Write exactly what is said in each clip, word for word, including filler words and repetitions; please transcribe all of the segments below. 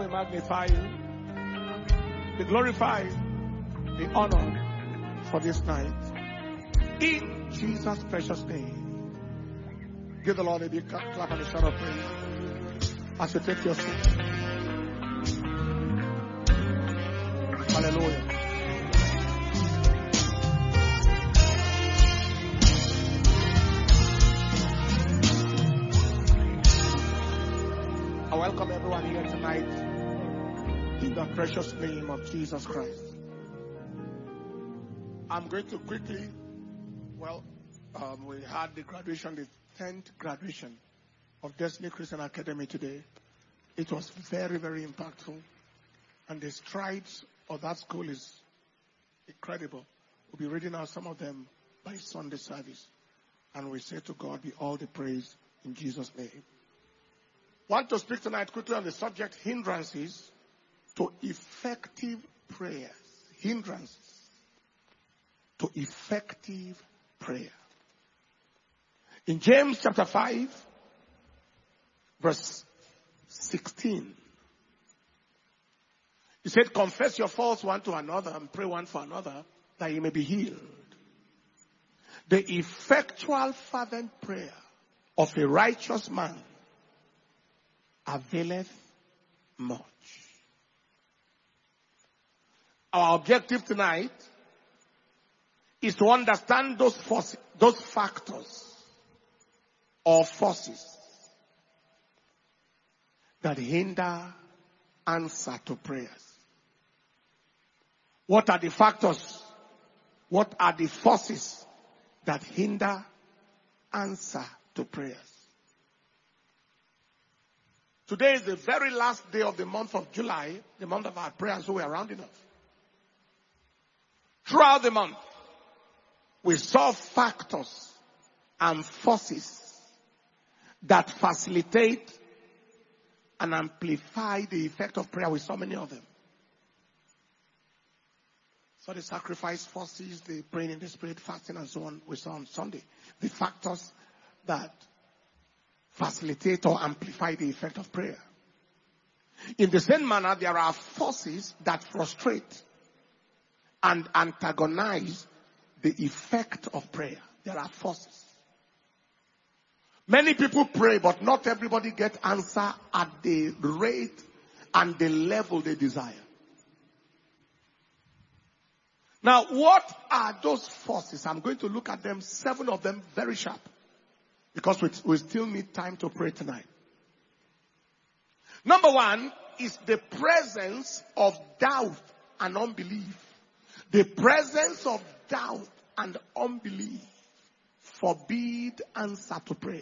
magnify you. Be glorified. Be honored for this night. In Jesus' precious name. Give the Lord a big clap and a shout of praise as you take your seat. Hallelujah. I welcome everyone here tonight in the precious name of Jesus Christ. I'm going to quickly, well, um, we had the graduation, the tenth graduation of Destiny Christian Academy today. It was very, very impactful. And the strides of that school is incredible. We'll be reading out some of them by Sunday service. And we say to God be all the praise in Jesus' name. I want to speak tonight quickly on the subject hindrances to effective prayers. Hindrances to effective prayer. In James chapter five, verse sixteen, he said, confess your faults one to another and pray one for another that you may be healed. The effectual fervent prayer of a righteous man availeth much. Our objective tonight is to understand those forces, those factors or forces that hinder answer to prayers. What are the factors? What are the forces that hinder answer to prayers? Today is the very last day of the month of July, the month of our prayers, so we are rounding up. Throughout the month, we saw factors and forces that facilitate and amplify the effect of prayer. We saw many of them. So the sacrifice forces, the praying in the spirit, fasting and so on, we saw on Sunday. The factors that facilitate or amplify the effect of prayer. In the same manner, there are forces that frustrate and antagonize the effect of prayer. There are forces. Many people pray, but not everybody gets answer at the rate and the level they desire. Now, what are those forces? I'm going to look at them, seven of them, very sharp. Because we, we still need time to pray tonight. Number one is the presence of doubt and unbelief. The presence of doubt and unbelief forbid answer to prayers.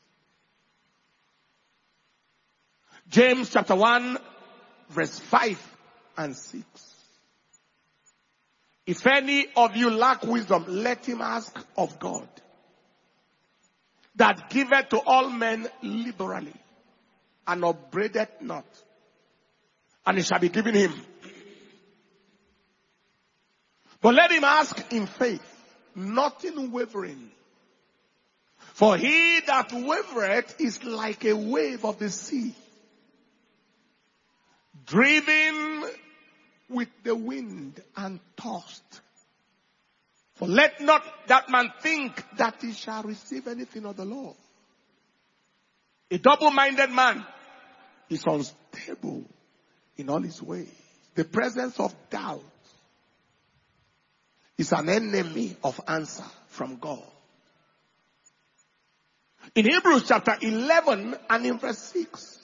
James chapter one, verse five and six. If any of you lack wisdom, let him ask of God, that giveth to all men liberally, and upbraideth not, and it shall be given him. But let him ask in faith, not in wavering. For he that wavereth is like a wave of the sea, driven with the wind and tossed. For let not that man think that he shall receive anything of the Lord. A double-minded man is unstable in all his ways. The presence of doubt is an enemy of answer from God. In Hebrews chapter eleven and in verse six.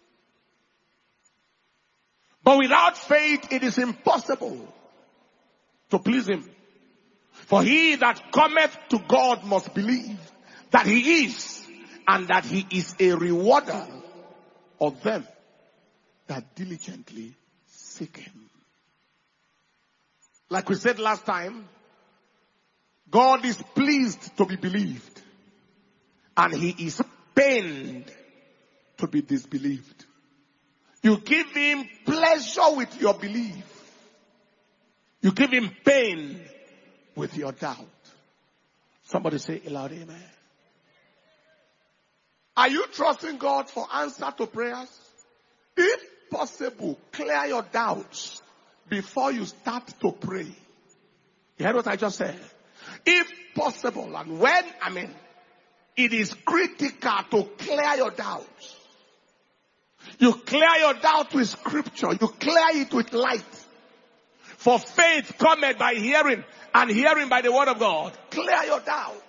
But without faith it is impossible to please him. For he that cometh to God must believe that he is, and that he is a rewarder of them that diligently seek him. Like we said last time, God is pleased to be believed, and he is pained to be disbelieved. You give him pleasure with your belief. You give him pain with your doubt. Somebody say aloud, amen. Are you trusting God for answer to prayers? If possible, clear your doubts before you start to pray. You heard what I just said? If possible, and when, I mean, it is critical to clear your doubts. You clear your doubt with scripture. You clear it with light. For faith cometh by hearing, and hearing by the word of God. Clear your doubts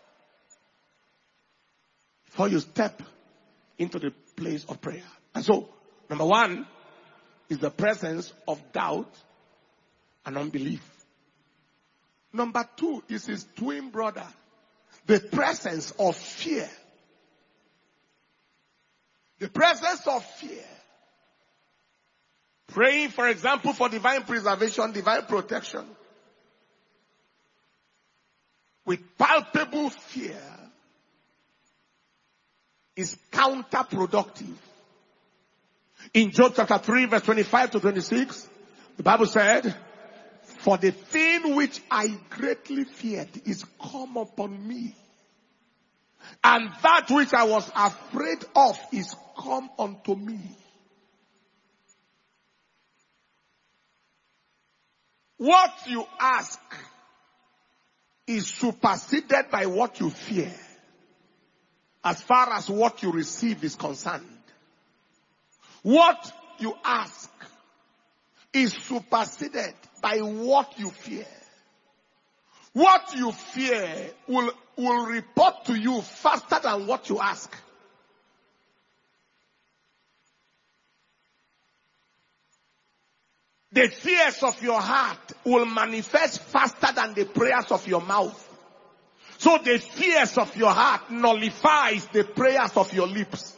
before you step into the place of prayer. And so, number one is the presence of doubt and unbelief. Number two is his twin brother, the presence of fear. The presence of fear. Praying, for example, for divine preservation, divine protection, with palpable fear is counterproductive. In Job chapter three, verse twenty-five to twenty-six, the Bible said, "For the thing which I greatly feared is come upon me, and that which I was afraid of is come unto me." What you ask is superseded by what you fear, as far as what you receive is concerned. What you ask is superseded by what you fear. What you fear will, will report to you faster than what you ask. The fears of your heart will manifest faster than the prayers of your mouth. So the fears of your heart nullifies the prayers of your lips.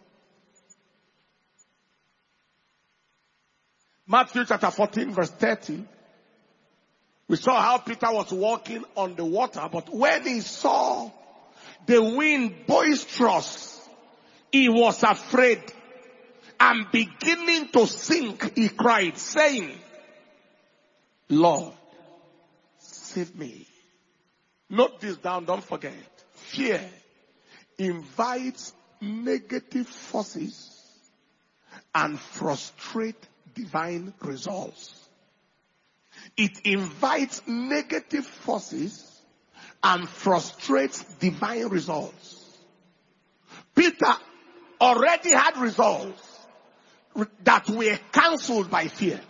Matthew chapter fourteen verse thirty. We saw how Peter was walking on the water, but when he saw the wind boisterous, he was afraid. And beginning to sink, he cried, saying, "Lord, save me." Note this down, don't forget. Fear invites negative forces and frustrates divine results. It invites negative forces and frustrates divine results. Peter already had results that were cancelled by fear.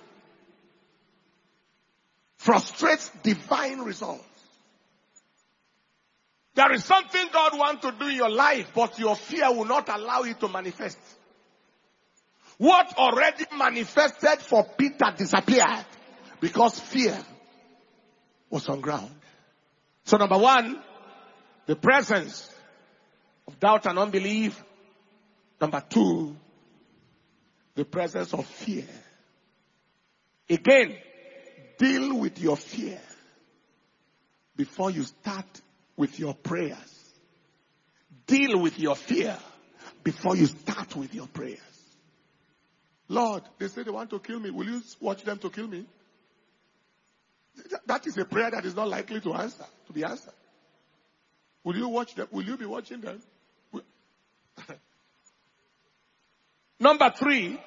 Frustrates divine results. There is something God wants to do in your life, but your fear will not allow it to manifest. What already manifested for Peter disappeared because fear was on ground. So number one, the presence of doubt and unbelief. Number two, the presence of fear. Again, deal with your fear before you start with your prayers. Deal with your fear before you start with your prayers. Lord, they say they want to kill me. Will you watch them to kill me? That is a prayer that is not likely to answer, to be answered. Will you watch them? Will you be watching them? Number three,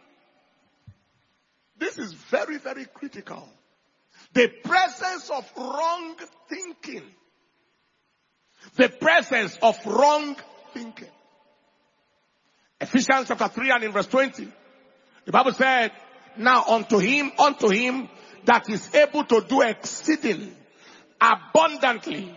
this is very, very critical. The presence of wrong thinking. The presence of wrong thinking. Ephesians chapter three and in verse twenty. The Bible said, "Now unto him, unto him that is able to do exceeding abundantly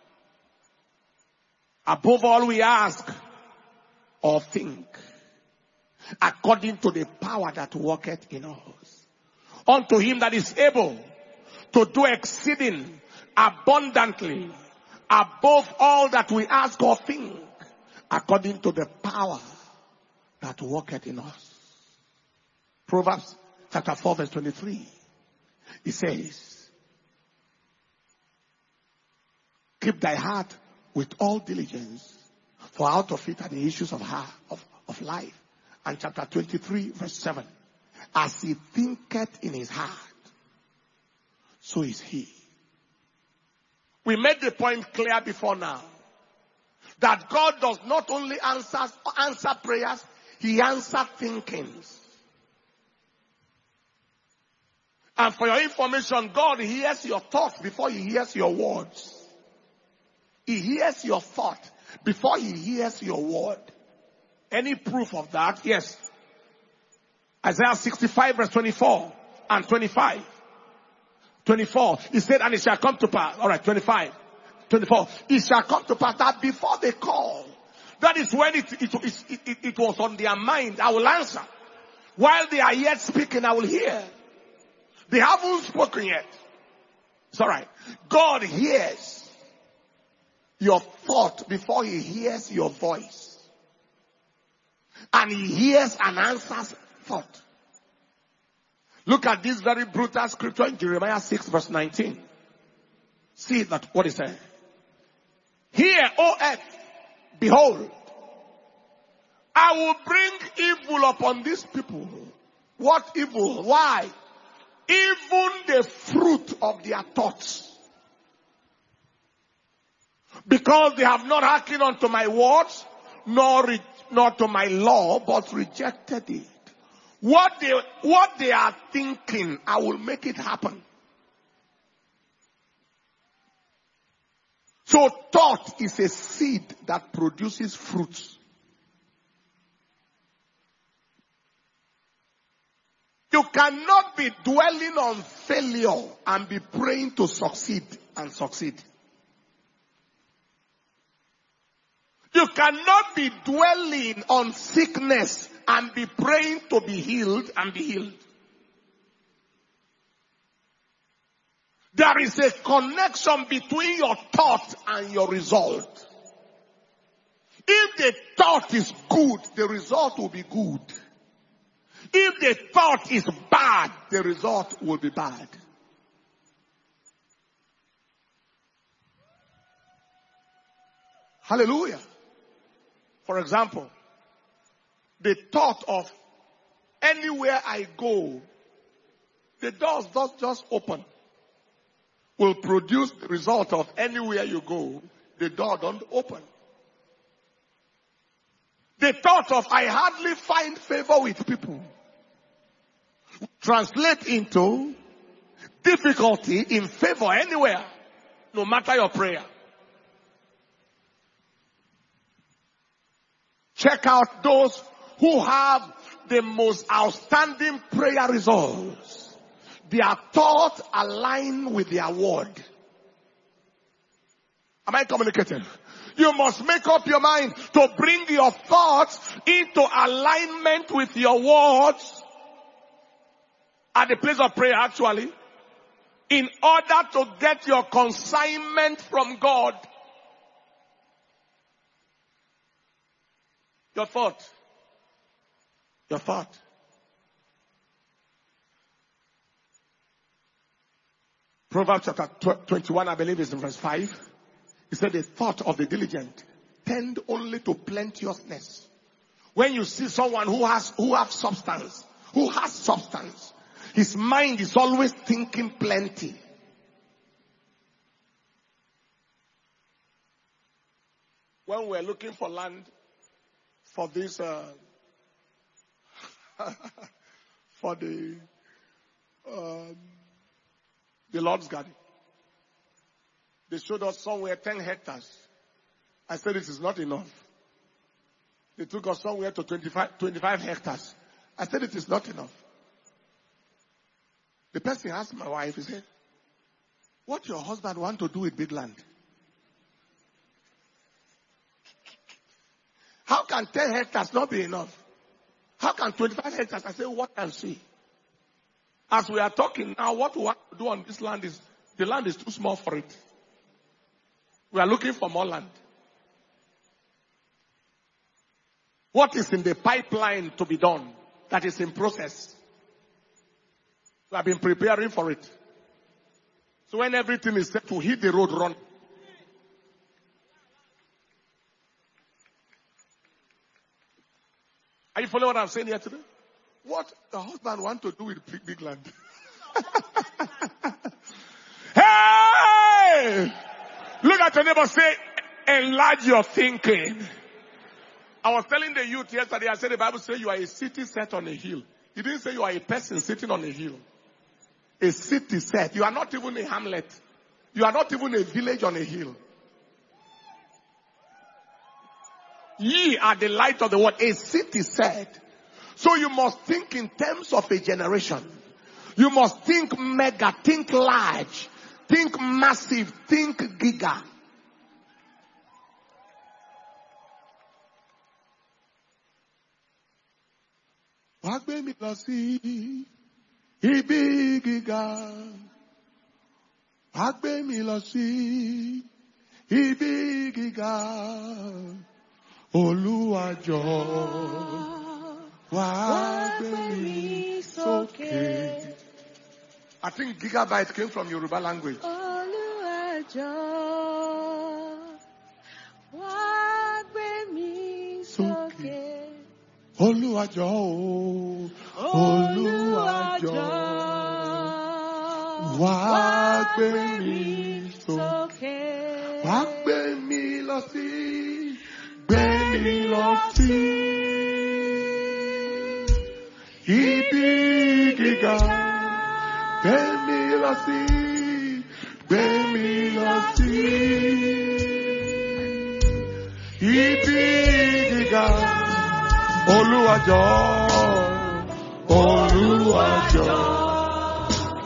above all we ask or think, according to the power that worketh in us." Unto him that is able to do exceeding abundantly above all that we ask or think, according to the power that worketh in us. Proverbs chapter four verse twenty-three. It says, "Keep thy heart with all diligence, for out of it are the issues of, heart, of, of life." And chapter twenty-three verse seven. "As he thinketh in his heart, so is he." We made the point clear before now that God does not only answer, answer prayers, he answers thinkings. And for your information, God hears your thoughts before he hears your words. He hears your thought before he hears your word. Any proof of that? Yes. Isaiah sixty-five verse twenty-four and twenty-five. twenty-four. He said, and it shall come to pass. Alright, twenty-five. twenty-four. It shall come to pass that before they call. That is when it, it, it, it, it was on their mind. I will answer. While they are yet speaking, I will hear. They haven't spoken yet. It's alright. God hears your thought before he hears your voice. And he hears and answers thought. Look at this very brutal scripture in Jeremiah six verse nineteen. See that what it says. Hear, O earth, behold, I will bring evil upon these people. What evil? Why? Even the fruit of their thoughts. Because they have not hearkened unto my words, nor, re- nor to my law, but rejected it. What they, what they are thinking, I will make it happen. So thought is a seed that produces fruits. You cannot be dwelling on failure and be praying to succeed and succeed. You cannot be dwelling on sickness and be praying to be healed and be healed. There is a connection between your thought and your result. If the thought is good, the result will be good. If the thought is bad, the result will be bad. Hallelujah. For example, the thought of anywhere I go, the doors don't just open, will produce the result of anywhere you go, the door don't open. The thought of I hardly find favor with people translate into difficulty in favor anywhere, no matter your prayer. Check out those who have the most outstanding prayer results. Their thoughts align with their word. Am I communicating? You must make up your mind to bring your thoughts into alignment with your words at the place of prayer, actually, in order to get your consignment from God. Your thought. Your thought. Proverbs chapter twenty-one, I believe, is in verse five. He said, the thought of the diligent tend only to plenteousness. When you see someone who has, who has substance, who has substance, his mind is always thinking plenty. When we're looking for land for this, uh, for the, um, the Lord's garden, they showed us somewhere ten hectares. I said it is not enough. They took us somewhere to twenty-five, twenty-five hectares. I said it is not enough. The person asked my wife, he said, what your husband want to do with big land? How can ten hectares not be enough? How can twenty-five hectares? I said, what can see? As we are talking now, what we want to do on this land is, the land is too small for it. We are looking for more land. What is in the pipeline to be done that is in process? We have been preparing for it. So when everything is set to hit the road, run. Are you following what I'm saying here today? What the husband want to do with big, big land? Hey! Look at your neighbor, say, enlarge your thinking. I was telling the youth yesterday, I said the Bible says you are a city set on a hill. It didn't say you are a person sitting on a hill. A city set. You are not even a hamlet. You are not even a village on a hill. Ye are the light of the world. A city set. So you must think in terms of a generation. You must think mega, think large, think massive, think giga. Wagbe mi lọ sí ibi gíga. Wagbe mi lọ sí ibi gíga. Olúwa jọ̀ọ́ wagbe mi sókè. I think gigabyte came from Yoruba language. Olúwa jọ̀ọ́ wagbe mi sókè. Olúwa jọ̀ọ́, Olúwa jọ̀ọ́, wá gbé mi sókè, wá gbé mi lọ sí, gbé mi lọ sí ibi gíga, gbé mi lọ sí, gbé mi lọ sí ibi gíga. Olúwa jọ̀ọ́, Olúwa jọ̀ọ́,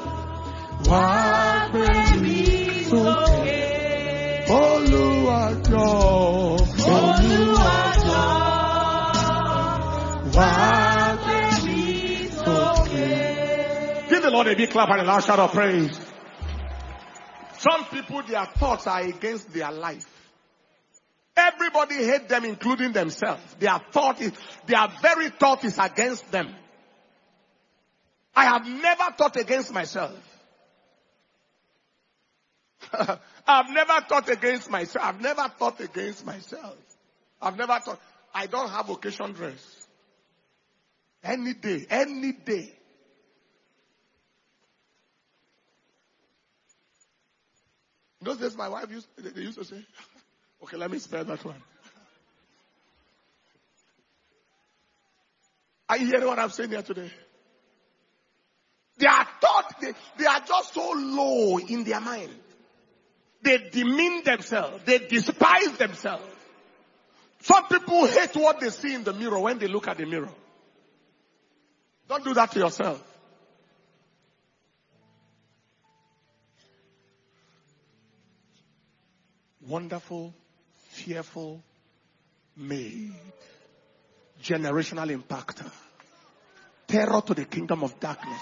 wá gbé mi sókè. Olúwa jọ̀ọ́, Olúwa jọ̀ọ́, wá gbé mi sókè. Give the Lord a big clap and a loud shout of praise. Some people, their thoughts are against their life. Everybody hates them, including themselves. Their thought is, their very thought is against them. I have never thought against myself. I've never thought against myself. I've never thought against myself. I've never thought, I don't have occasion dress. Any day, any day. In those days, my wife used, they used to say, okay, let me spare that one. Are you hearing what I'm saying here today? They are taught, they, they are just so low in their mind. They demean themselves. They despise themselves. Some people hate what they see in the mirror when they look at the mirror. Don't do that to yourself. Wonderful, fearful, made, generational impactor, terror to the kingdom of darkness.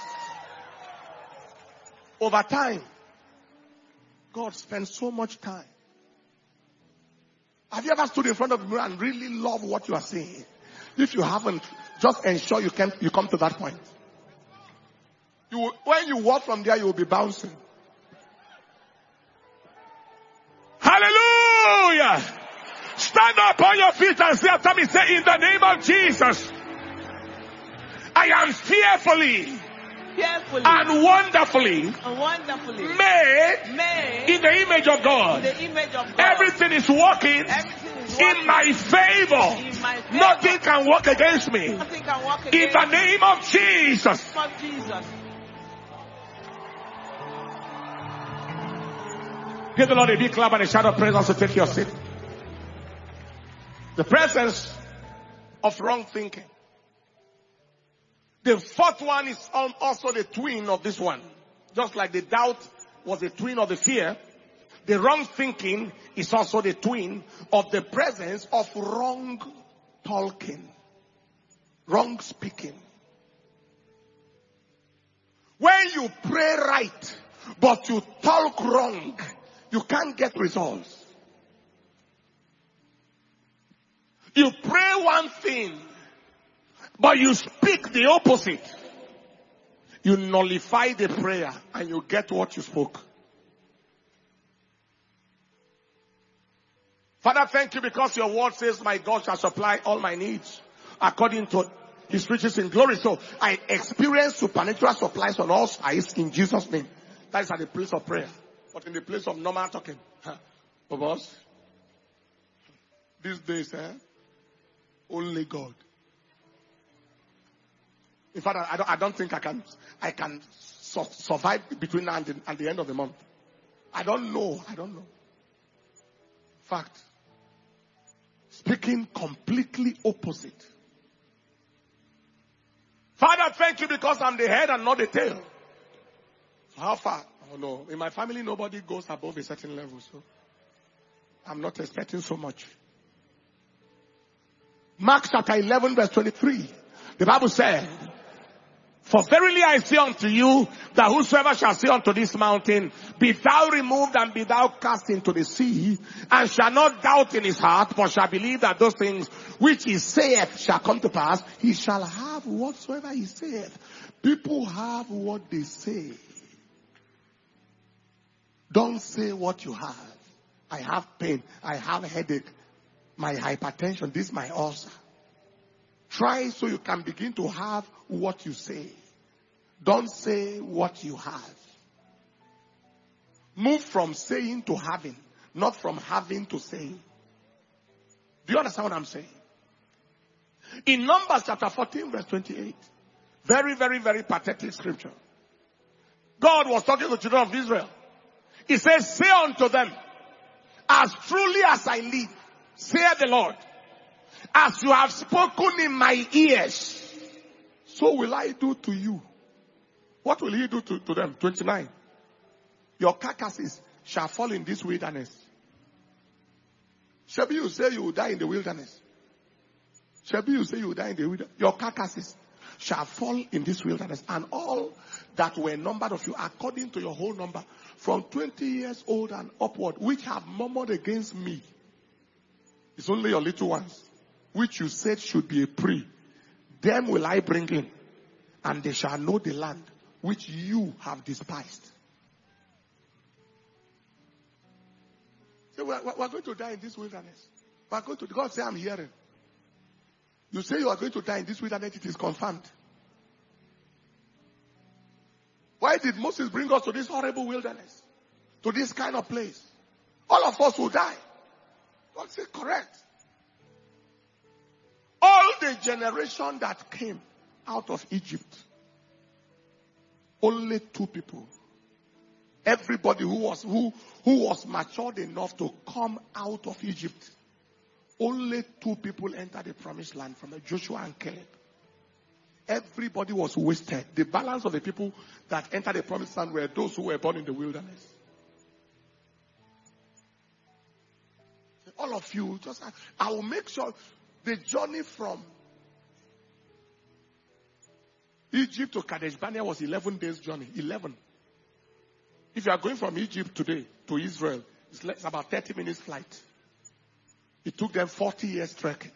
Over time, God spends so much time. Have you ever stood in front of the mirror and really love what you are seeing? If you haven't, just ensure you can you come to that point. You will, when you walk from there, you will be bouncing. Hallelujah! Stand up on your feet and say after me, say, in the name of Jesus, I am fearfully, Fearfully and wonderfully, and wonderfully made, made in the image of God. in the image of God. Everything is working Everything is in working my favor. in my favor. Nothing can work against me. Nothing can work In against the name of Jesus. the name of Jesus. Give the Lord a big clap and a shout of praise. Also take your seat. The presence of wrong thinking. The fourth one is also the twin of this one. Just like the doubt was the twin of the fear, the wrong thinking is also the twin of the presence of wrong talking, wrong speaking. When you pray right, but you talk wrong, you can't get results. You pray one thing, but you speak the opposite. You nullify the prayer and you get what you spoke. Father, thank you because your word says my God shall supply all my needs according to his riches in glory. So I experience supernatural supplies on all sides in Jesus' name. That is at the place of prayer. But in the place of normal talking. Huh? Oh, boss. These days, eh? Only God. In fact, I don't, I don't think I can, I can su- survive between now and the, and the end of the month. I don't know. I don't know. Fact. Speaking completely opposite. Father, thank you because I'm the head and not the tail. So how far? Oh no. In my family, nobody goes above a certain level. So I'm not expecting so much. Mark chapter eleven verse twenty-three. The Bible said, for verily I say unto you, that whosoever shall say unto this mountain, be thou removed and be thou cast into the sea, and shall not doubt in his heart, but shall believe that those things which he saith shall come to pass, he shall have whatsoever he saith. People have what they say. Don't say what you have. I have pain. I have headache. My hypertension. This is my ulcer. Try so you can begin to have what you say. Don't say what you have. Move from saying to having, not from having to saying. Do you understand what I'm saying? In Numbers chapter fourteen verse twenty-eight, very, very, very pathetic scripture. God was talking to the children of Israel. He says, say unto them, as truly as I live, saith the Lord, as you have spoken in my ears, so will I do to you. What will he do to, to them? twenty-nine. Your carcasses shall fall in this wilderness. Shall you say you will die in the wilderness? Shall you say you will die in the wilderness? Your carcasses shall fall in this wilderness. And all that were numbered of you, according to your whole number, from twenty years old and upward, which have murmured against me. It's only your little ones, which you said should be a prey. Them will I bring in, and they shall know the land which you have despised. So we're, we're going to die in this wilderness. We're going to, God say, I'm hearing. You say you are going to die in this wilderness, it is confirmed. Why did Moses bring us to this horrible wilderness? To this kind of place? All of us will die. God said, correct. All the generation that came out of Egypt, only two people. Everybody who was who who was matured enough to come out of Egypt, only two people entered the promised land, from Joshua and Caleb. Everybody was wasted. The balance of the people that entered the promised land were those who were born in the wilderness. All of you, just I will make sure the journey from Egypt to Kadesh Barnea was eleven days journey. eleven. If you are going from Egypt today to Israel, it's, less, it's about thirty minutes flight. It took them forty years trekking.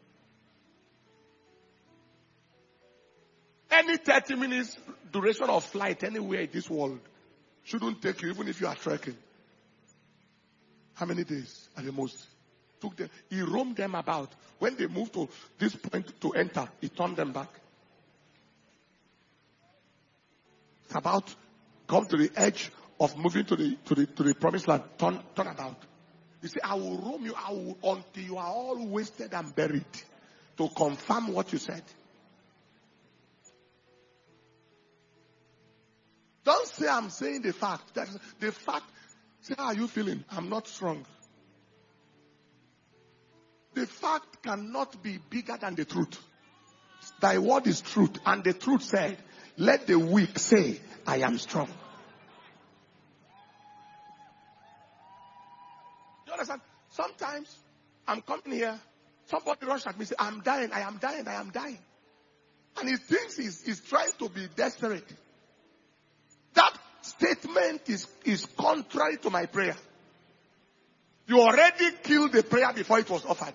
Any thirty minutes duration of flight anywhere in this world shouldn't take you, even if you are trekking. How many days at the most? Took them. He roamed them about. When they moved to this point to enter, he turned them back. It's about come to the edge of moving to the to the to the promised land. Turn turn about. You say, I will roam you I will, until you are all wasted and buried, to confirm what you said. Don't say I'm saying the fact. That the fact. Say, how are you feeling? I'm not strong. The fact cannot be bigger than the truth. Thy word is truth, and the truth said, let the weak say, I am strong. You understand? Sometimes I'm coming here, somebody rush at me and say, I'm dying, I am dying, I am dying. And he thinks he's, he's trying to be desperate. That statement is, is contrary to my prayer. You already killed the prayer before it was offered.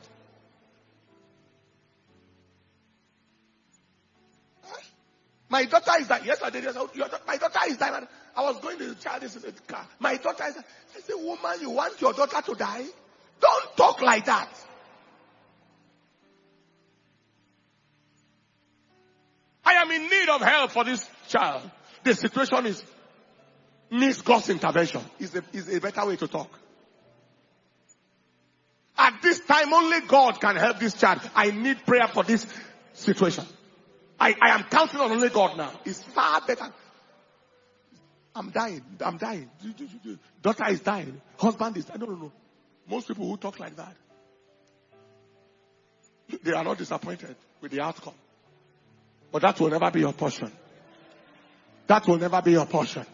My daughter is dying. Yes, I did. Yes, my daughter is dying. I was going to the child in the car. My daughter is dying. I said, woman, you want your daughter to die? Don't talk like that. I am in need of help for this child. The situation is needs God's intervention. Is a, is a better way to talk. At this time, only God can help this child. I need prayer for this situation. I, I am counting on only God now. It's far better. I'm dying. I'm dying. Daughter is dying. Husband is dying. No, no, no. Most people who talk like that, they are not disappointed with the outcome. But that will never be your portion. That will never be your portion.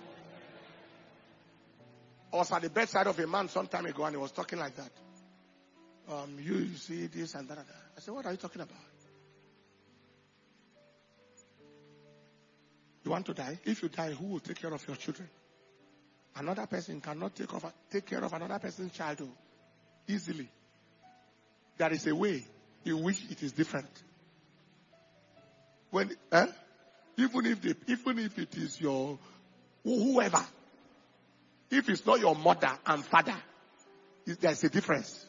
I was at the bedside of a man some time ago and he was talking like that. Um, you, you see this and that, and that. I said, what are you talking about? You want to die? If you die, who will take care of your children? Another person cannot take, of, take care of another person's child easily. There is a way in which it is different. When, eh? Even if the, even if it is your whoever, if it's not your mother and father, there's a difference.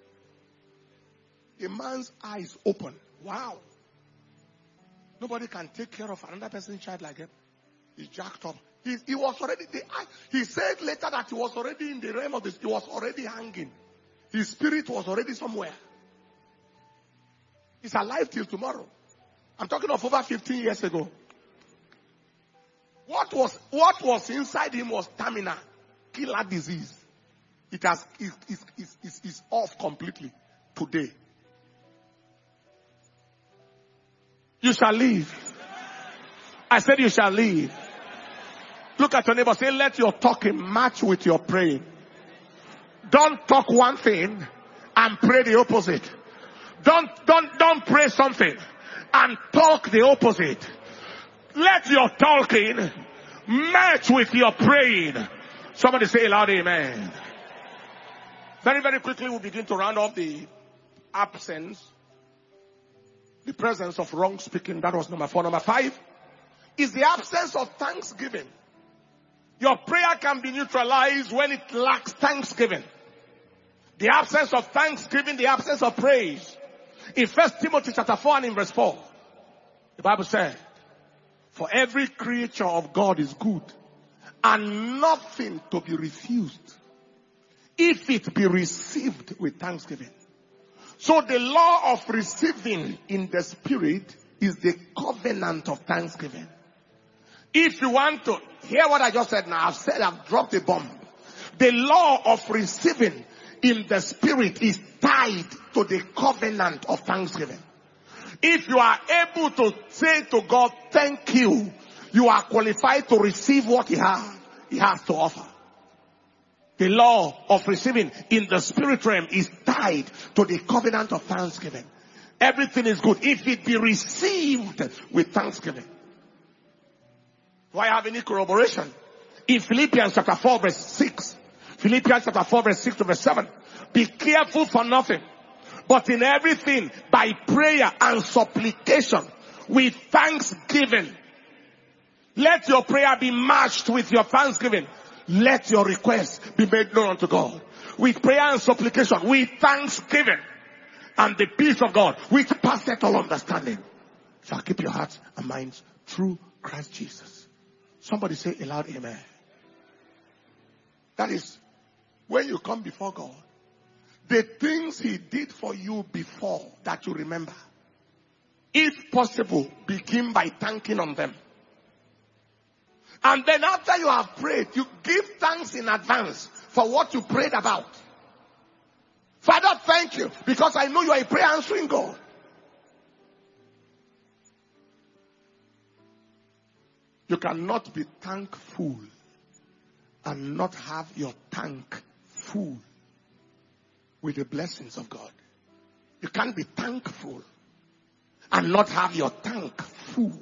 A man's eyes open. Wow. Nobody can take care of another person's child like him. He's jacked up. He, he was already, the, he said later that he was already in the realm of this. He was already hanging. His spirit was already somewhere. He's alive till tomorrow. I'm talking of over fifteen years ago. What was, what was inside him was stamina, killer disease. It has, it, it, it, it, it's off completely today. You shall live. I said you shall live. Look at your neighbor. Say, let your talking match with your praying. Don't talk one thing and pray the opposite. Don't, don't, don't pray something and talk the opposite. Let your talking match with your praying. Somebody say loud amen. Very, very quickly we'll begin to round off the absence, the presence of wrong speaking. That was number four. Number five is the absence of thanksgiving. Your prayer can be neutralized when it lacks thanksgiving. The absence of thanksgiving, the absence of praise. In First Timothy chapter four and in verse four, the Bible said, for every creature of God is good and nothing to be refused if it be received with thanksgiving. So the law of receiving in the spirit is the covenant of thanksgiving. If you want to hear what I just said now, I've said I've dropped a bomb. The law of receiving in the spirit is tied to the covenant of thanksgiving. If you are able to say to God, thank you, you are qualified to receive what he has, he has to offer. The law of receiving in the spirit realm is tied to the covenant of thanksgiving. Everything is good if it be received with thanksgiving. Do I have any corroboration? In Philippians chapter four verse six, Philippians chapter four verse six to verse seven, be careful for nothing, but in everything by prayer and supplication with thanksgiving. Let your prayer be matched with your thanksgiving. Let your requests be made known unto God. With prayer and supplication, with thanksgiving. And the peace of God, which passeth all understanding, shall keep your hearts and minds through Christ Jesus. Somebody say aloud, amen. That is, when you come before God, the things he did for you before that you remember, if possible, begin by thanking on them. And then after you have prayed, you give thanks in advance for what you prayed about. Father, thank you, because I know you are a prayer answering God. You cannot be thankful and not have your tank full with the blessings of God. You can't be thankful and not have your tank full.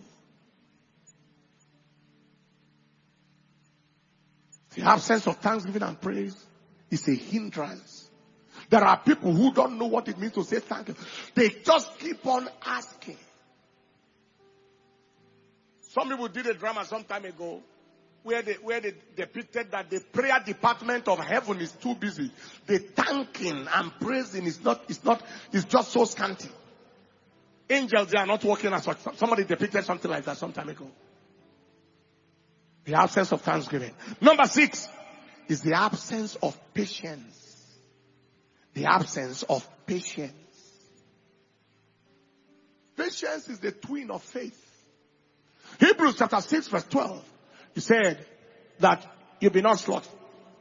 The absence of thanksgiving and praise is a hindrance. There are people who don't know what it means to say thank you. They just keep on asking. Some people did a drama some time ago where they, where they depicted that the prayer department of heaven is too busy. The thanking and praising is not, is not, is just so scanty. Angels, they are not working as such. Somebody depicted something like that some time ago. The absence of thanksgiving. Number six is the absence of patience. The absence of patience. Patience is the twin of faith. Hebrews chapter six verse twelve. He said, that you be not slothful,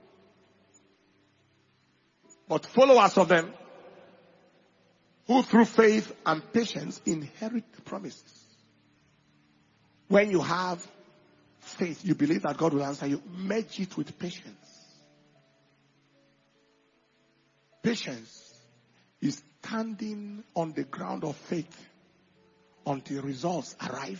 but followers of them, who through faith and patience inherit the promises. When you have faith, you believe that God will answer you, merge it with patience. Patience is standing on the ground of faith until results arrive.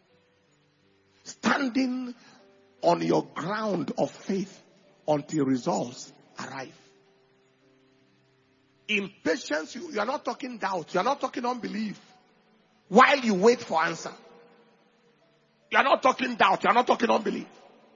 Standing on your ground of faith until results arrive. In patience, you, you are not talking doubt. You are not talking unbelief. While you wait for answer. You are not talking doubt. You are not talking unbelief.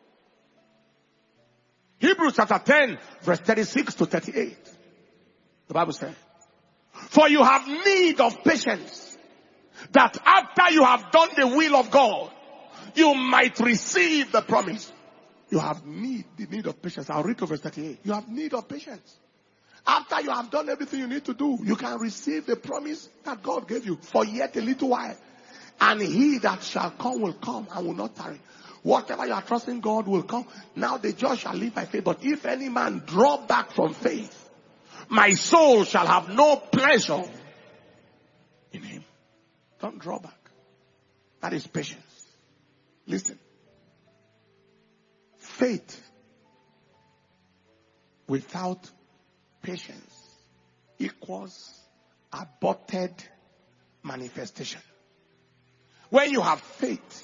Hebrews chapter ten, verse thirty-six to thirty-eight. The Bible says, for you have need of patience, that after you have done the will of God, you might receive the promise. You have need, the need of patience. I'll read to verse thirty-eight. You have need of patience. After you have done everything you need to do, you can receive the promise that God gave you for yet a little while. And he that shall come will come and will not tarry. Whatever you are trusting God will come. Now the just shall live by faith. But if any man draw back from faith, my soul shall have no pleasure in him. Don't draw back. That is patience. Listen. Faith without patience equals aborted manifestation. When you have faith,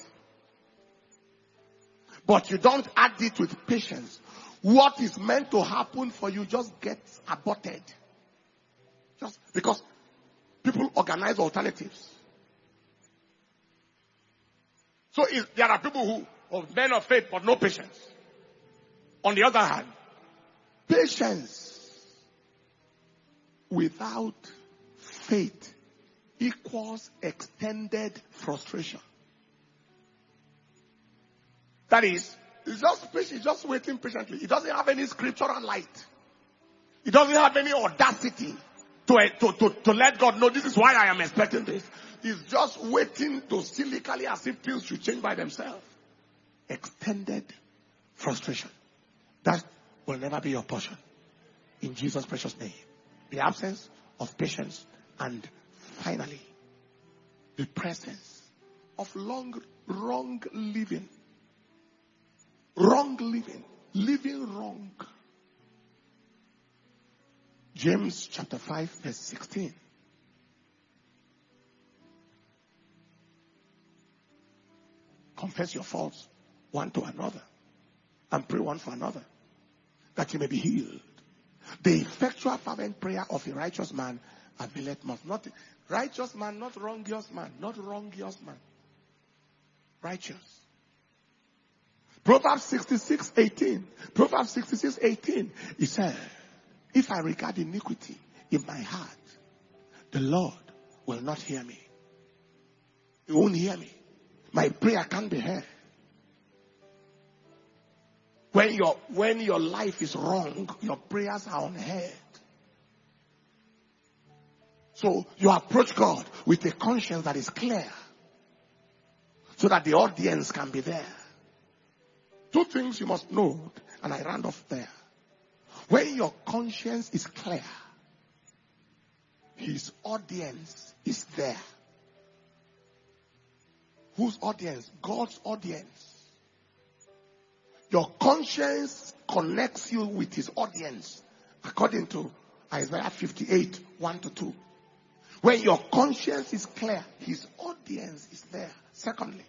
but you don't add it with patience, what is meant to happen for you just gets aborted. Just because people organize alternatives. So if there are people who are men of faith but no patience. On the other hand, patience without faith equals extended frustration. That is, it's just patient, just waiting patiently. It doesn't have any scriptural light. It doesn't have any audacity to, to, to, to let God know this is why I am expecting this. It's just waiting to cynically as if things should change by themselves. Extended frustration. That will never be your portion. In Jesus' precious name. The absence of patience, and finally, the presence of long, wrong living. Wrong living. Living wrong. James chapter five verse sixteen. Confess your faults one to another and pray one for another that you may be healed. The effectual fervent prayer of a righteous man availeth much. Not righteous man, not wrongious man, not wrongious man. Righteous. Proverbs sixty-six eighteen. Proverbs sixty-six eighteen. He said, if I regard iniquity in my heart, the Lord will not hear me. He won't hear me. My prayer can't be heard. When your, when your life is wrong, your prayers are unheard. So you approach God with a conscience that is clear, so that the audience can be there. Two things you must know, and I round off there. When your conscience is clear, his audience is there. Whose audience? God's audience. Your conscience connects you with his audience, according to Isaiah fifty-eight, one to two. When your conscience is clear, his audience is there. Secondly,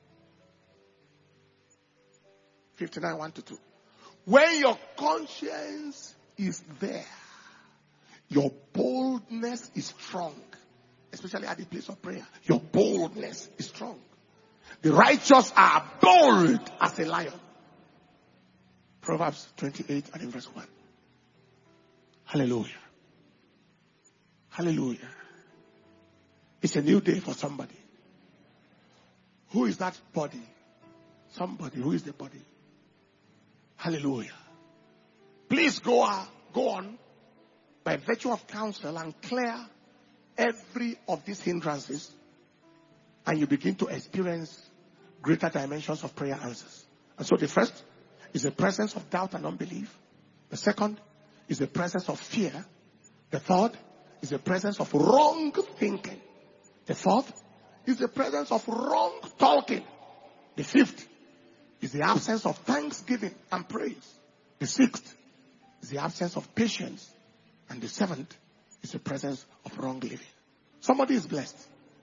fifty-nine, one to two. When your conscience is there, your boldness is strong. Especially at the place of prayer. Your boldness is strong. The righteous are bold as a lion. Proverbs twenty-eight and in verse one. Hallelujah. Hallelujah. It's a new day for somebody. Who is that body? Somebody. Who is the body? Hallelujah. Please go, uh, go on by virtue of counsel and clear every of these hindrances, and you begin to experience greater dimensions of prayer answers. And so the first is the presence of doubt and unbelief. The second is the presence of fear. The third is the presence of wrong thinking. The fourth is the presence of wrong talking. The fifth is the absence of thanksgiving and praise. The sixth is the absence of patience. And the seventh is the presence of wrong living. Somebody is blessed.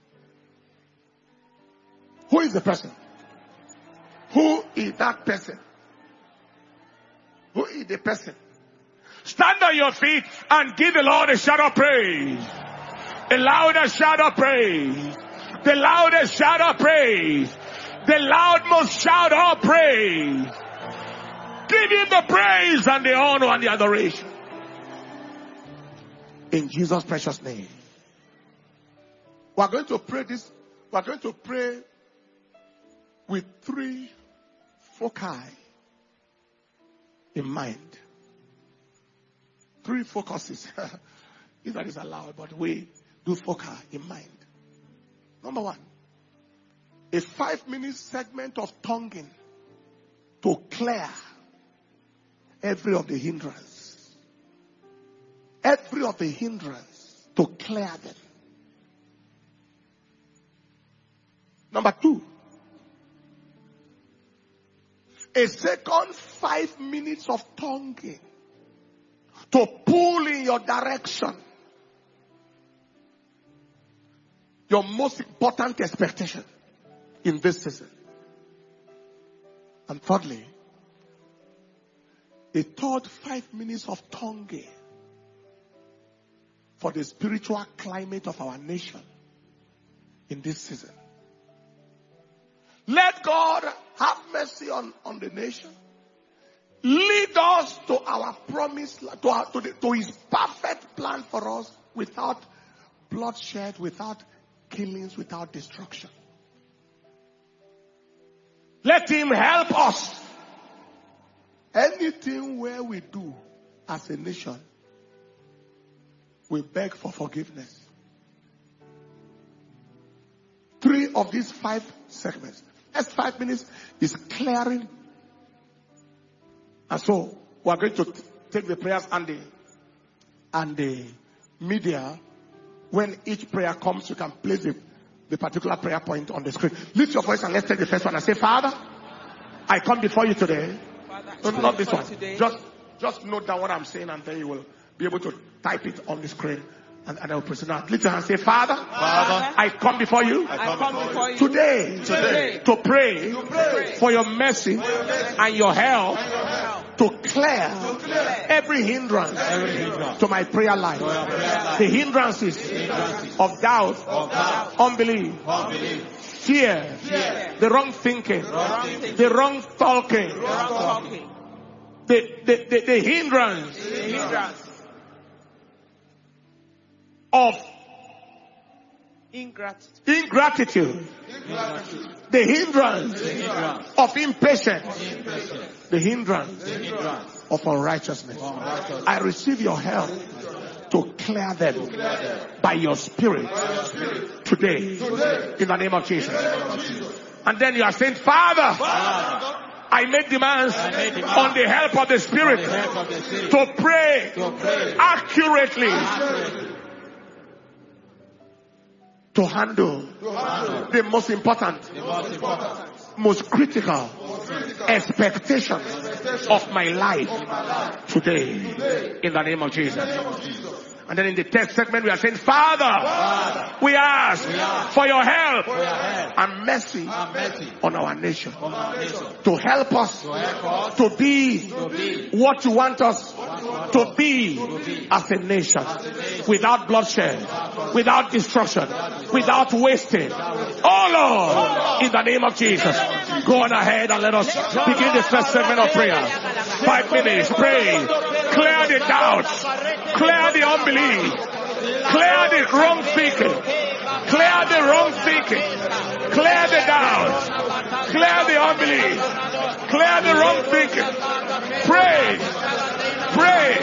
Who is the person? Who is that person? Who is the person? Stand on your feet and give the Lord a shout of praise. A louder shout of praise. The loudest shout of praise. The loudmost shout of praise. Give him the praise and the honor and the adoration. In Jesus' precious name. We are going to pray this. We are going to pray with three foci in mind. Three focuses. If that is allowed, but we do foci in mind. Number one, a five minute segment of tonguing to clear every of the hindrance. Every of the hindrance to clear them. Number two, a second five minutes of tonguing to pull in your direction. Your most important expectation in this season. And thirdly, a third five minutes of tonguing for the spiritual climate of our nation in this season. Let God have mercy on, on the nation. Lead us to our promise, to, our, to, the, to his perfect plan for us without bloodshed, without killings, without destruction. Let him help us. Anything where we do as a nation, we beg for forgiveness. Three of these five segments. Next five minutes is clearing. And so we are going to t- take the prayers and the and the media. When each prayer comes, you can place the, the particular prayer point on the screen. Lift your voice and let's take the first one and say, Father, I come before you today. Father, No, not this one. today. Just just note down what I'm saying and then you will be able to type it on the screen. And, and I will present that. Lift your hand and say, Father, Father, I come before you I come before you today, today to pray, to pray for your mercy for your mercy and your help and your help to clear to clear every hindrance every hindrance to my prayer life. your prayer life. The hindrances hindrances of doubt, of doubt, unbelief, unbelief, fear, fear, the wrong thinking, wrong thinking, the wrong talking, wrong talking, the, the, the, the hindrance the hindrance of ingratitude, ingratitude, ingratitude, the hindrance the hindrance of impatience, impatience, the hindrance the hindrance of unrighteousness. unrighteousness. I receive your help to clear them by your spirit today in the name of Jesus. And then you are saying, Father, I make demands make demands on the help of the Spirit the help of the Spirit to pray to pray accurately, accurately, to handle the most important, the most important, most critical expectations of my life today in the name of Jesus. And then in the text segment we are saying, Father, Father, we ask, we ask for your help, for your help and mercy, and mercy on our nation, on our nation, to help us to help us to be to be what you want us what you want to us be to be as a nation, as a nation, without bloodshed, without destruction, without wasting. Oh Lord, in the name of Jesus, go on ahead and let us begin this first segment of prayer. Five minutes, pray, clear the doubts, clear the unbelief, clear the wrong thinking, clear the wrong thinking, clear the doubts, clear the unbelief, clear the wrong thinking. Pray, pray.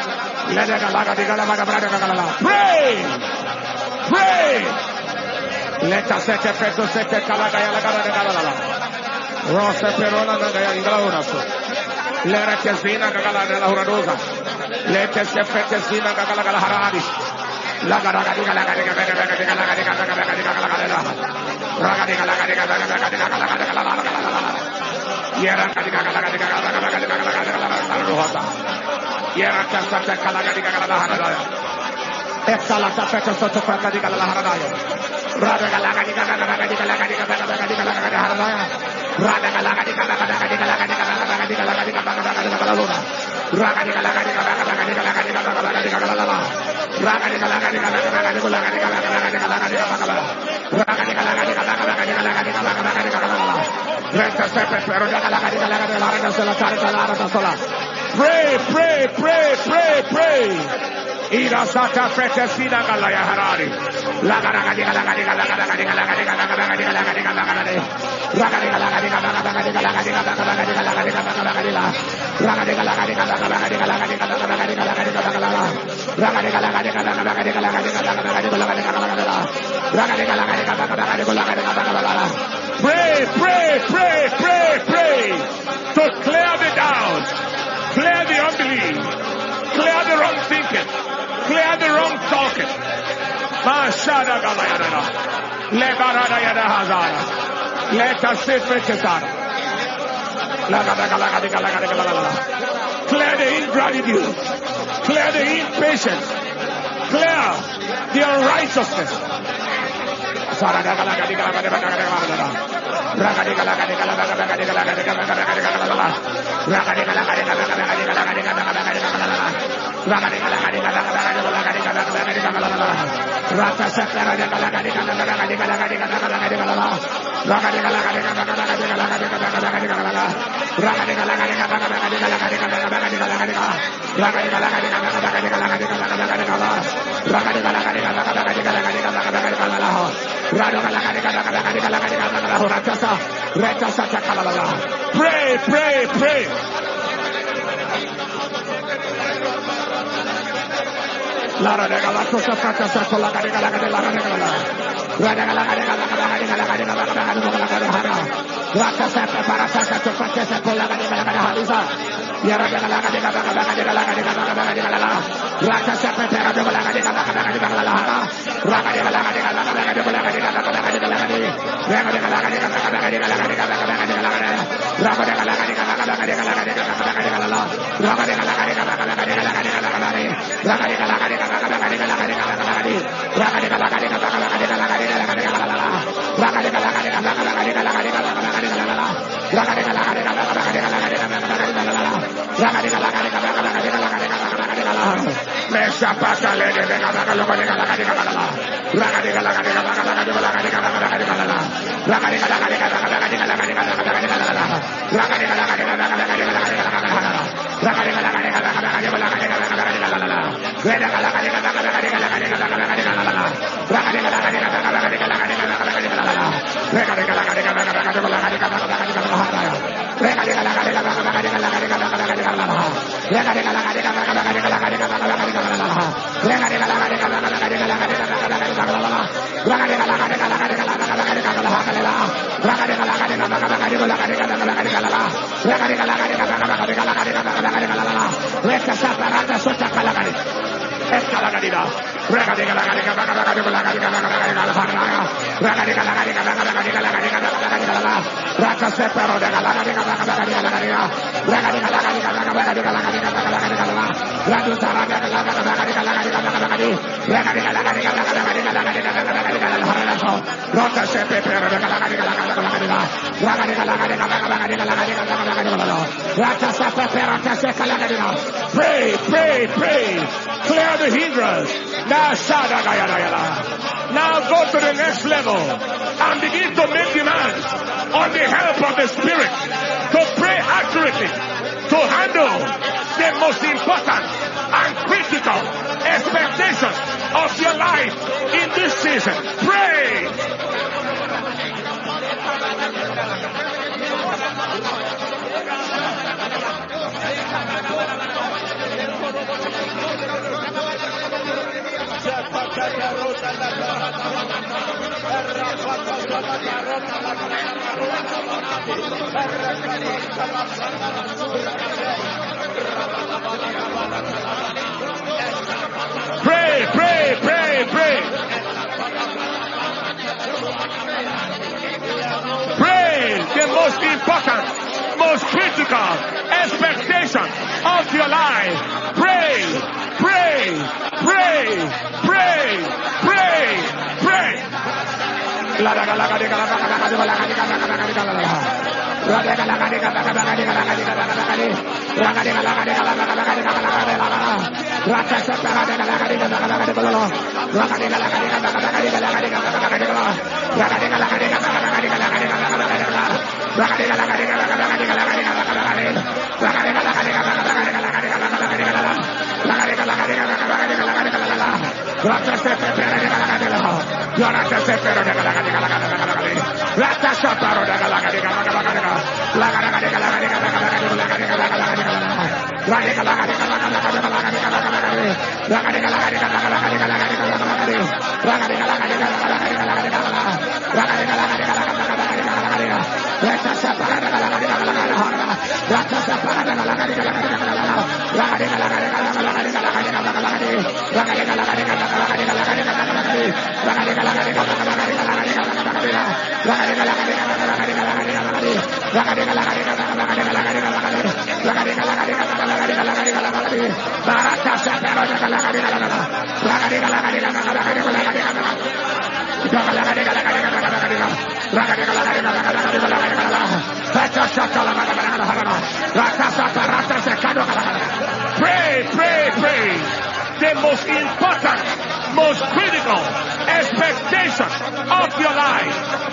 Pray, pray. Let us set a peto set a calagaya la gara de galala. Rosa perona na gaya inglaura so. Let us zina gala de la huradosa. Let us set a zina gala gala haradi. La gara gala gala gala gala gala gala gala gala gala gala. Raga de gala gala gala gala gala gala gala gala. Yera gala gala gala gala gala gala gala rosa. Yera kasa gala gala gala harada. Exala tapeta soto gala gala harada. Rada gala gala gala gala gala gala gala gala gala harada. Rada gala gala gala gala gala gala gala gala gala gala gala luna. Raga gala gala gala gala gala gala gala gala gala gala. Raga gala gala gala gala gala gala gala gala gala gala. Raga gala gala gala gala gala gala gala gala gala. Reta sepe pero gala gala gala gala gala sola gala sola. Pray, pray, pray, pray, pray. Ira sata fetesina galaya harari. La gara gala gala gala gala gala gala gala gala gala gala gala gala. Raga gala gala gala gala gala gala gala gala gala gala gala. Raga gala gala gala gala gala gala gala gala gala gala. Raga gala gala gala gala gala gala gala gala. Raga gala gala gala gala gala. Pray, pray, pray, pray, pray to clear the doubt, clear the unbelief, clear the wrong thinking, clear the wrong talking. Mashada galayana, lebarada yada hazara, let us sit fetesara. Clear the ingratitude, clear the impatience, clear the unrighteousness. Pray, pray, pray. Lara de la cosa fatta sotto la carica la carica la carica la carica la carica la carica la carica la carica Rata sempre para sacca to fatta sotto la carica la carica Yara de la carica la carica la carica la carica la Rata sempre per de la carica la carica la Rata de la carica la carica la carica la carica la Rata de la carica la carica la carica la carica la Rata de la carica la carica la carica la carica la Rata de la carica la carica la carica la carica la Pray, pray, pray. Clear the hindrance. Now, now go to the next level and begin to make demands on the help of the Spirit to pray accurately, to handle the most important and critical expectations of your life in this season. Pray. Rata Pray, pray, pray, pray. Pray the most important, most critical expectation of your life. Pray, pray, pray, pray, pray, pray. Pray, pray, pray. The most important, most critical expectation of your life.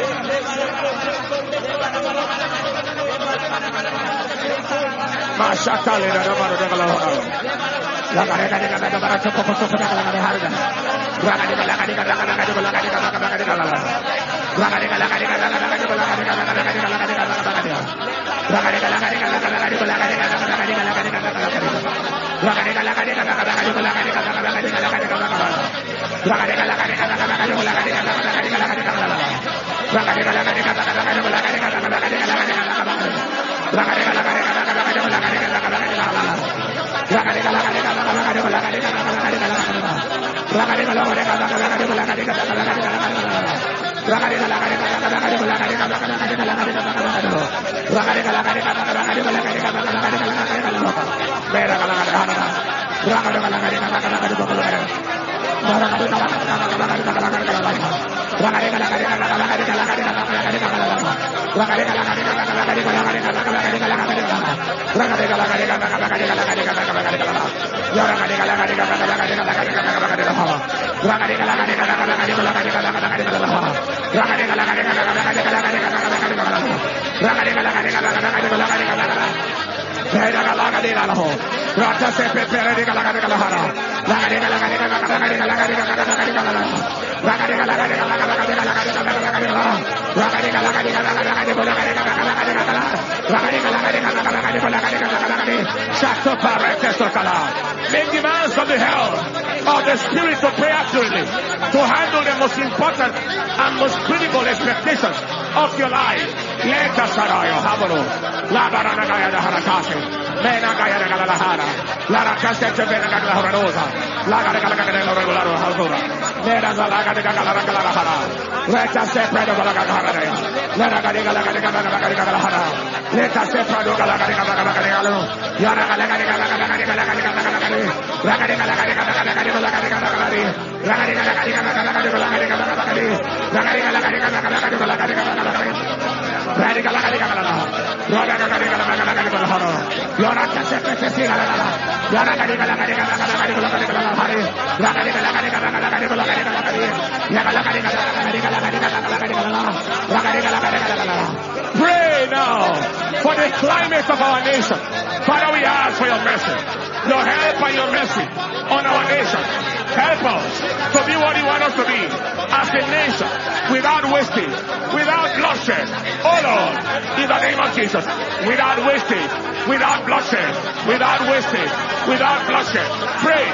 Make demands from the hell of the spirit to pray accurately, to handle the most important and most critical expectations of your life. Let us Habalo, Labaranagaya the Harakasi, Menagaya the Galahara, Lara Castet Venagala Horosa, Lagaragala Regular Hazura, Neda Zalaga de Galaragala, let us separate the Galahara, let us let us separate the Galahara, Pray now for the climate of our nation. Father, we ask for your mercy, your help and your mercy on our nation. Help us to be what you want us to be as a nation, without wasting, without bloodshed. Oh Lord, in the name of Jesus, without wasting, without bloodshed, without wasting, without bloodshed. Pray.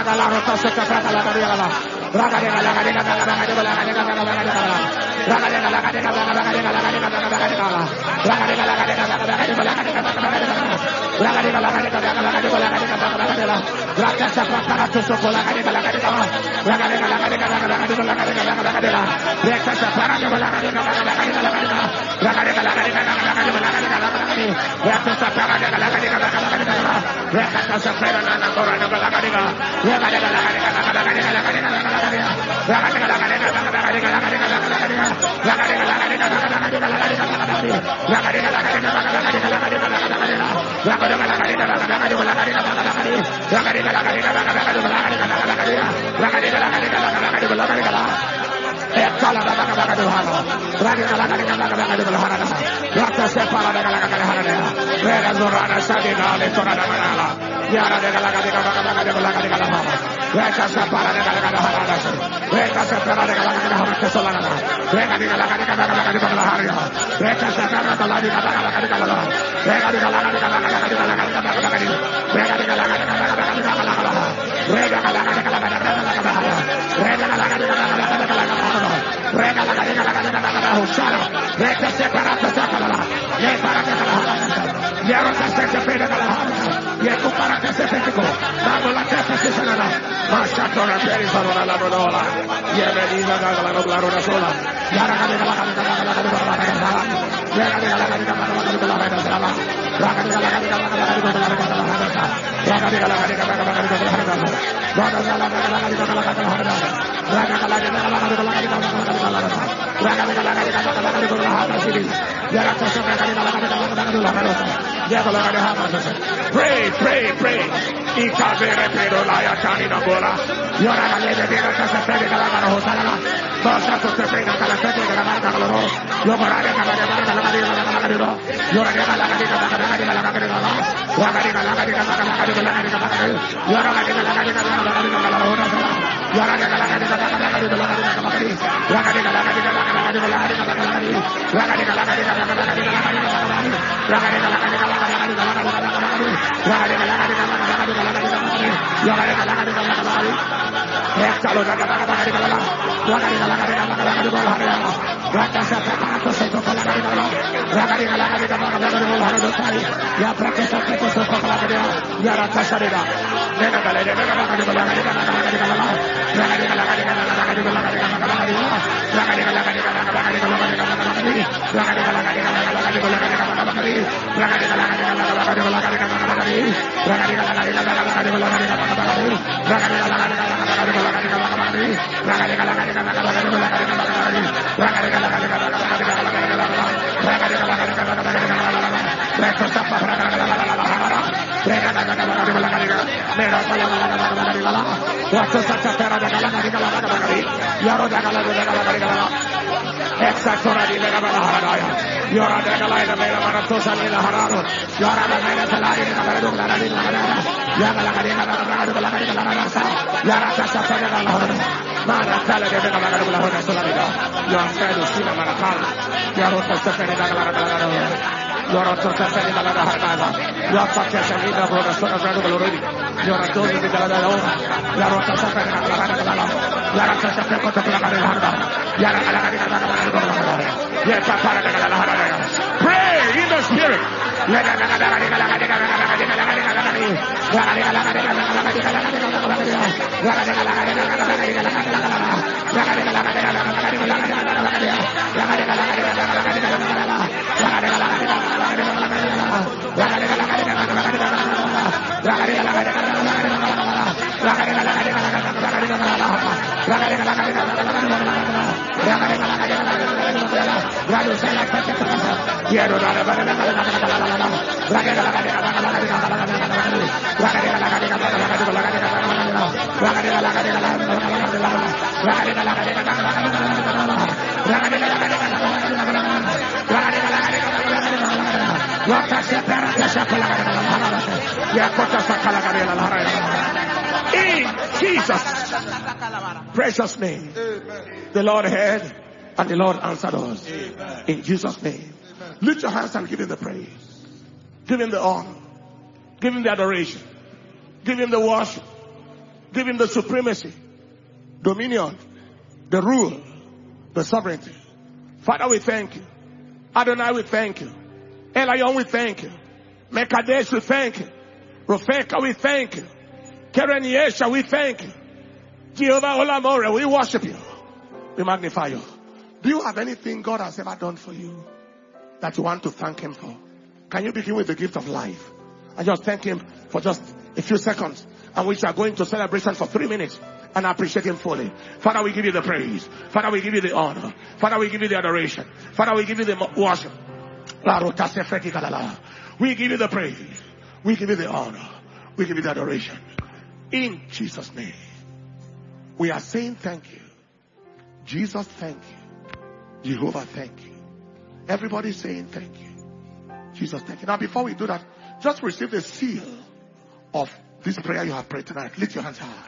Pray Pray, pray, pray. Pray in the spirit. In Jesus' precious name, the Lord heard and the Lord answered us. In Jesus' name. Lift your hands and give him the praise. Give him the honor. Give him the adoration. Give him the worship. Give him the supremacy, dominion, the rule, the sovereignty, Father, we thank you. Adonai, we thank you. Elion, we thank you. Mekadesh, we thank you. Rofeka, we thank you. Keren Yesha, we thank you. Jehovah Olamore, we worship you. We magnify you. Do you have anything God has ever done for you that you want to thank him for? Can you begin with the gift of life? And just thank him for just a few seconds. And we are going to celebration for three minutes. And appreciate him fully. Father, we give you the praise. Father, we give you the honor. Father, we give you the adoration. Father, we give you the worship. We give you the praise. We give you the honor. We give you the adoration. In Jesus' name. We are saying thank you. Jesus, thank you. Jehovah, thank you. Everybody saying thank you. Jesus, thank you. Now before we do that, just receive the seal of this prayer you have prayed tonight. Lift your hands high.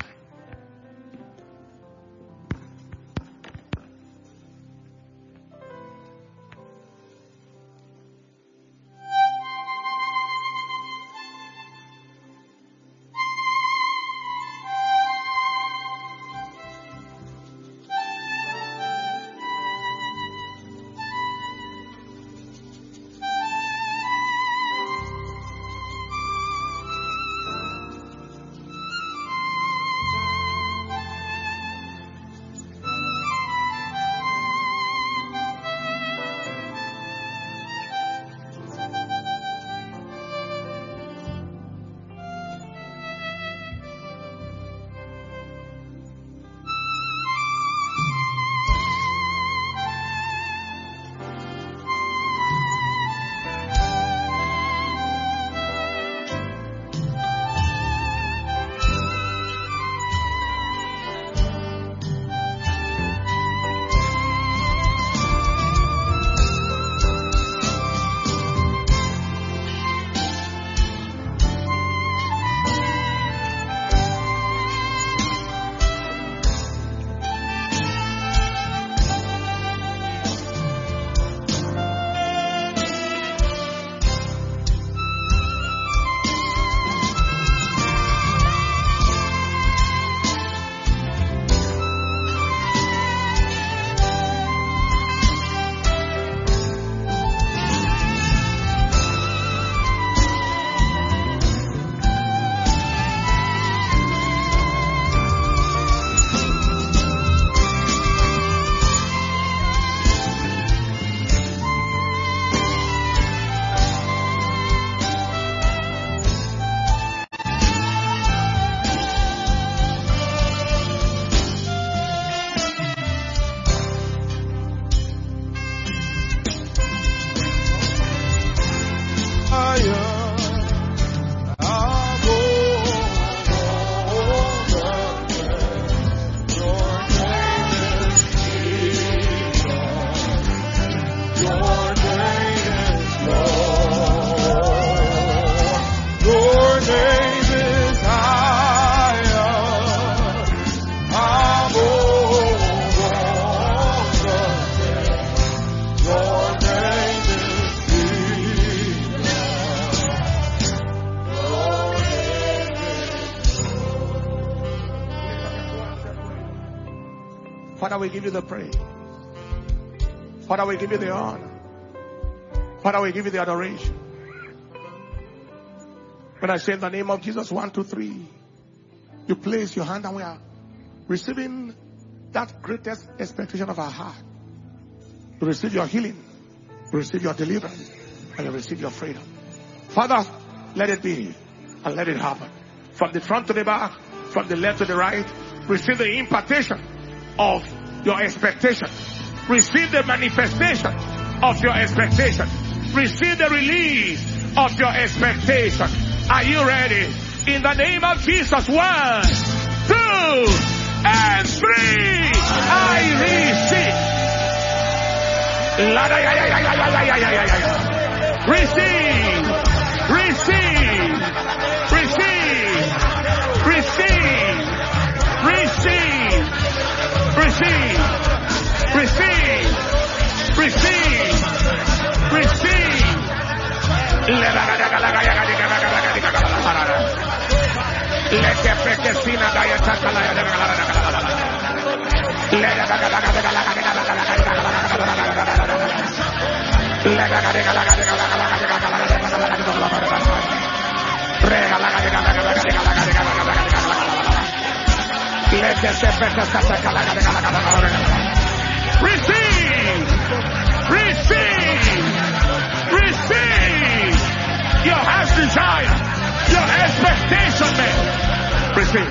Father, we give you the praise. Father, we give you the honor. Father, we give you the adoration. When I say in the name of Jesus, one, two, three, you place your hand and we are receiving that greatest expectation of our heart. To receive your healing, to receive your deliverance, and to receive your freedom. Father, let it be and let it happen. From the front to the back, from the left to the right, receive the impartation of your expectation. Receive the manifestation of your expectation. Receive the release of your expectation. Are you ready? In the name of Jesus, one, two, and three. I receive. Receive. Receive. Receive. Receive. Receive. Receive. Receive. Receive. Receive. Let the Pekesina Diet Receive! Receive! Receive! Your heart's desire, your expectation, man. Receive.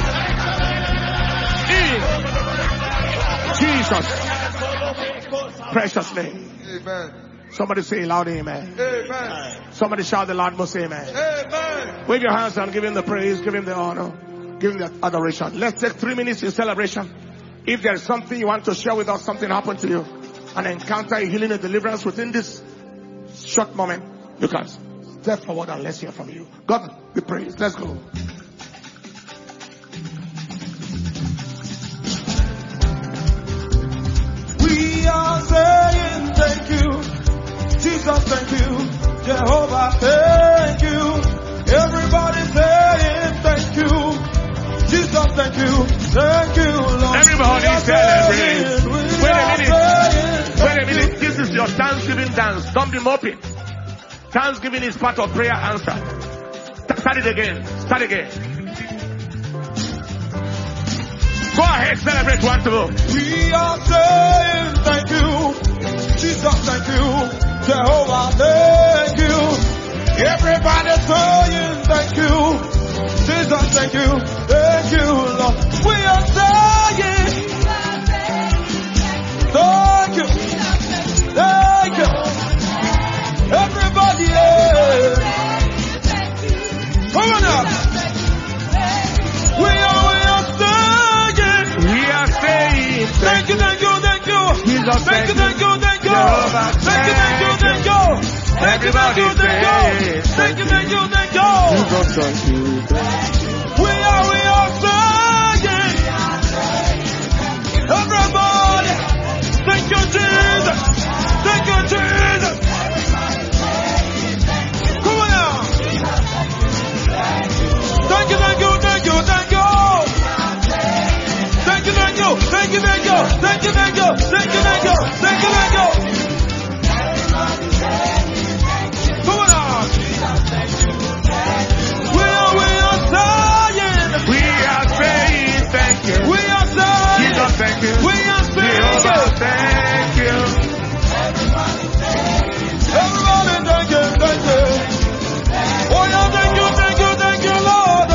In Jesus' precious name. Amen. Somebody say loud amen. Amen. Somebody shout the loud most amen. Amen. Wave your hands and give him the praise, give him the honor, give him the adoration. Let's take three minutes in celebration. If there is something you want to share with us, something happened to you, an encounter, a healing, a deliverance within this short moment, you can step forward and let's hear from you. God be praised. Let's go. We are saying thank you. Jesus, thank you. Jehovah, thank you. Everybody saying thank you. Jesus, thank you. Thank you, Lord. Everybody celebrate. Wait a minute. Wait a minute. This is your Thanksgiving dance. Don't be moping. Thanksgiving is part of prayer answer. Start it again. Start again. Go ahead, celebrate one to go. We are saying thank you. Jesus, thank you. Jehovah, thank you. Everybody saying thank you. Jesus, thank you. Thank you, Lord. We are saying thank you. Thank you. Everybody, yeah. Come on up. We are, we are saying. We are saying Thank you, thank you, thank you. Jesus, Thank you, thank you, thank you. Jehovah, Thank you, thank you, thank you. Thank you, thank you, thank you. Thank you, thank you, thank you. Jesus, thank you. We are, we are saying. Everybody. Thank you, Jesus. Thank you, Jesus. Come on now. Thank you, thank you, thank you, thank you. Thank you, thank you, thank you, thank you, thank you, thank you, thank you, thank you, thank you, thank you. Come on now. We are, we are saying. We are saying thank you. We are saying. Jesus, thank you. We are saying. Jehovah, thank you. Everybody, thank you, thank you. Oh yeah, thank you, thank you, thank you, Lord.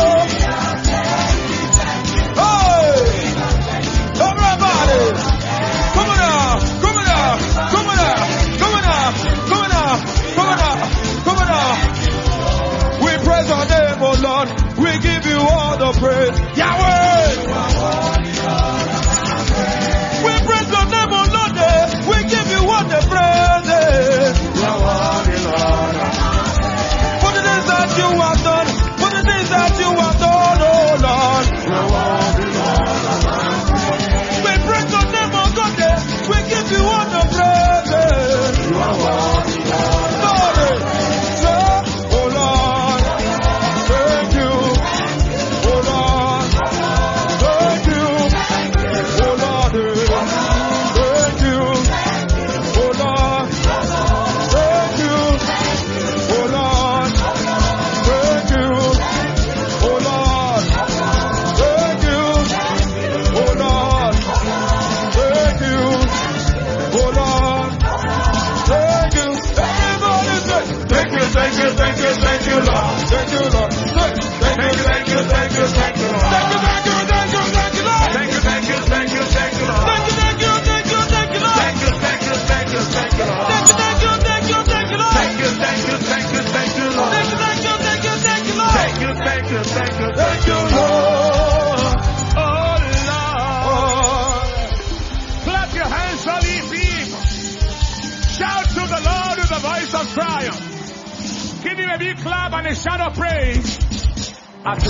Hey, everybody, come on now, come on now, come on now, come on now, come on now, come on now, come on now. We praise your name, oh Lord. We give you all the praise, Yahweh. We praise your name, oh Lord. We give you all the praise. For the things that you have done, for the things that you have done, oh Lord. We praise your name, oh God. We give you all the praise. Lord, oh Lord, thank you. Oh Lord, thank you. Oh Lord, thank you. Oh Lord, thank you. Oh Lord, thank you. Oh Lord, thank you. Oh Lord, thank you. Oh Lord, thank you. Everybody say, thank you, thank you, thank you, thank you, Lord. Thank you, Lord. Thank you, thank you, thank you, thank you, thank you, Lord. Thank you, thank you, thank you, thank you, Lord. Thank you, thank you, thank you, thank you, Lord. Thank you, thank you, thank you, thank you, Lord. Thank you, thank you, thank you, thank you, Lord. Thank you, thank you, thank you, thank you, Lord. Thank you, thank you, thank you, thank you, Lord. Thank you, thank you, thank you, thank you, Lord. Thank you, thank you, thank you, Thank you, Lord. Oh Lord. Clap your hands all ye people. Shout to the Lord with the voice of triumph. Give him a big clap and a shout of praise.